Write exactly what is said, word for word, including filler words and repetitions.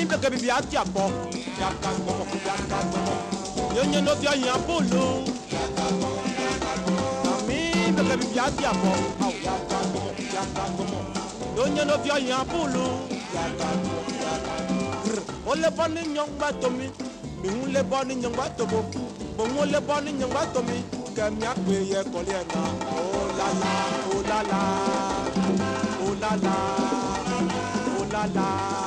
beke bibi ati abo yaka gomo yaka gomo yonye no fi oyin apolo ami beke bibi ati abo aw yaka gomo yaka gomo yonye no fi oyin apolo yaka gomo ole boni nyongba tomi mi un le boni nyongba tobo bo un le boni nyongba tomi ke mi agbe ye kole na oh la la oh la la oh la la oh la la